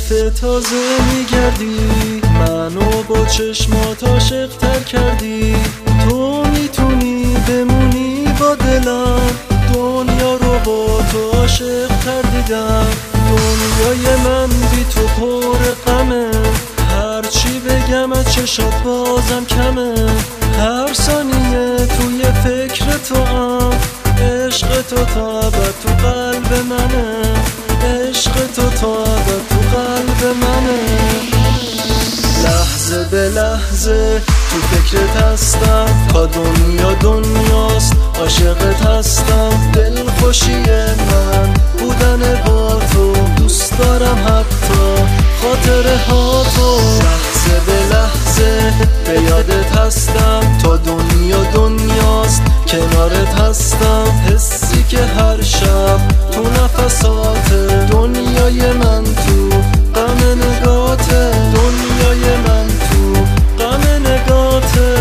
حرف تازه میگردی، منو با چشمات عاشق‌تر کردی. تو میتونی بمونی با دلم، دنیا رو با تو عاشق‌تر دیدم. دنیای من بی تو پر غمه، هرچی بگم از چشات بازم کمه. هر ثانیه توی فکر تو هم، عشق تو تا ابد تو قلب منه. عشق تو تا ابد تو قلب منه. لحظه به لحظه تو فکرت هستم، تا دنیا دنیاست عاشقت هستم. دل خوشی من بودن با تو، دوست دارم حتی خاطره ها تو. لحظه به لحظه به یادت هستم، تا دنیا دنیاست کنارت هستم. حسی که هر شب تو نفسات، دنیای من تو غم نگاته. دنیای من تو غم نگاته.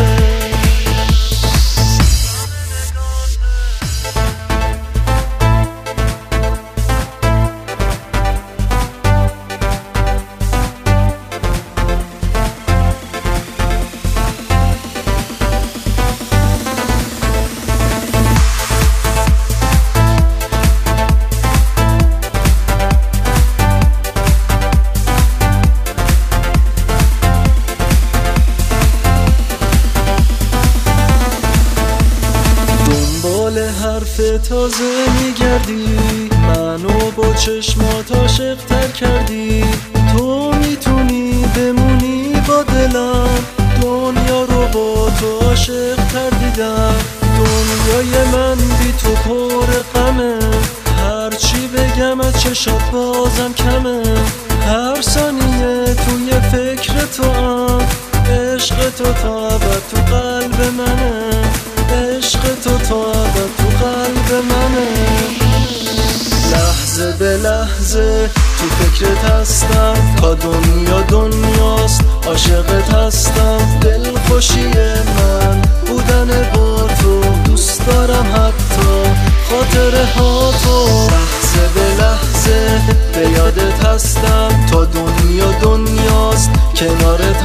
حرف تازه میگردی، منو با چشمات عاشق‌تر کردی. تو میتونی بمونی با دلم، دنیا رو با تو عاشق‌تر دیدم. دنیای من بی تو پر غمه، هرچی بگم از چشات بازم کمه. هر ثانیه توی فکر تو هم، عشق تو تا ابد تو قلب منه. عشق تو تا ابد تو قلب منه. لحظه به لحظه تو فکرت هستم، تا دنیا دنیاست عاشقت هستم. دل خوشی من بودن با تو، دوست دارم حتی خاطره ها تو. لحظه به لحظه به یادت هستم، تا دنیا دنیاست کنارت